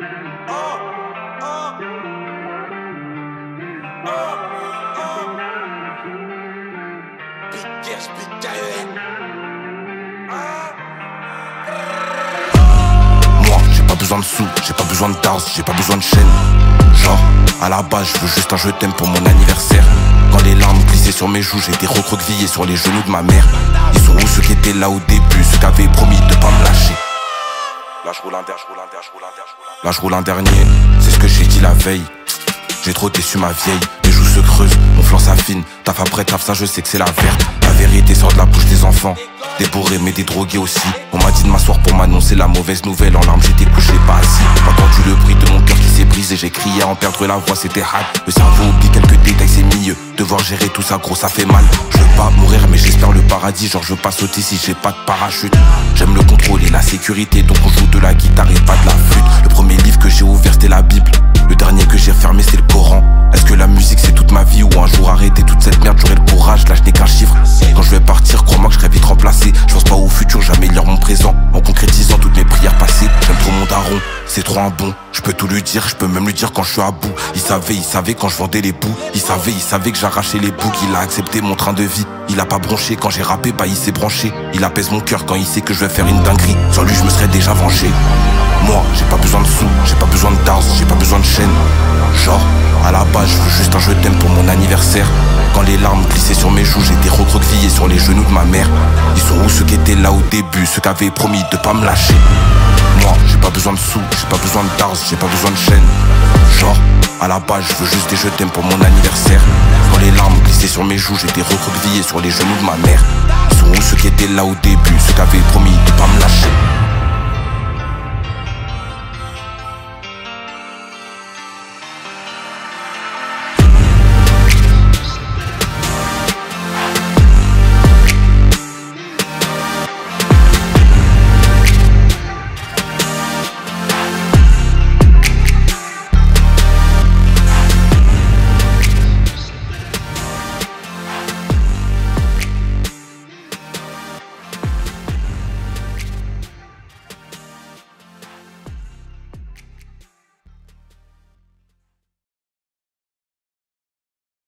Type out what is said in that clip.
Moi, j'ai pas besoin de sous, j'ai pas besoin de dards, j'ai pas besoin de chaîne. Genre, à la base, je veux juste un je t'aime pour mon anniversaire. Quand les larmes glissaient sur mes joues, j'étais recroquevillé sur les genoux de ma mère. Ils sont où ceux qui étaient là au début, ceux qui avaient promis de pas me lâcher. Là je roule un Là je roule un dernier, c'est ce que j'ai dit la veille. J'ai trop déçu ma vieille, mes joues se creusent, mon flanc s'affine. Taf après taf, ça je sais que c'est la verte. La vérité sort de la bouche des enfants, des bourrés mais des drogués aussi. On m'a dit de m'asseoir pour m'annoncer la mauvaise nouvelle. En larmes j'étais couché pas assis. Entendu le bruit de mon cœur qui s'est brisé, j'ai crié à en perdre la voix, c'était hard. Le cerveau oublie quelques détails, c'est mieux. Devoir gérer tout ça gros ça fait mal. Je veux pas mourir mais j'espère le paradis. Genre je veux pas sauter si j'ai pas de parachute. J'aime le contrôle et la sécurité, donc on joue de la guitare et pas de la flûte. Le premier livre que j'ai ouvert c'était la Bible. Le dernier que j'ai refermé c'est le Coran. Est-ce que la musique c'est toute ma vie ou un jour arrêter toute cette merde, j'aurai le courage, là je n'ai qu'un chiffre. Quand je vais partir, crois-moi que je serai vite remplacé. Je pense pas au futur, j'améliore mon présent en concrétisant toutes mes prières passées. J'aime trop mon daron, c'est trop un bon. Je peux tout lui dire, je peux même lui dire quand je suis à bout. Il savait quand je vendais les bouts. Il savait que j'arrachais les boucs. Il a accepté mon train de vie. Il a pas bronché quand j'ai rappé, bah il s'est branché. Il apaise mon cœur quand il sait que je vais faire une dinguerie. Sans lui je me serais déjà vengé. Moi j'ai pas besoin de sous, j'ai pas besoin de dards, j'ai pas besoin de chaîne. Genre, à la base je veux juste un je t'aime pour mon anniversaire. Quand les larmes glissaient sur mes joues, j'étais recroquevillé sur les genoux de ma mère. Ils sont où ceux qui étaient là au début, ceux qui avaient promis de pas me lâcher. Moi j'ai pas besoin de sous, j'ai pas besoin de dards, j'ai pas besoin de chaîne. Genre, à la base je veux juste des je t'aime pour mon anniversaire. Quand les larmes glissaient sur mes joues, j'étais recroquevillé sur les genoux de ma mère. Ils sont où ceux qui étaient là au début, ceux qui avaient promis de pas me lâcher.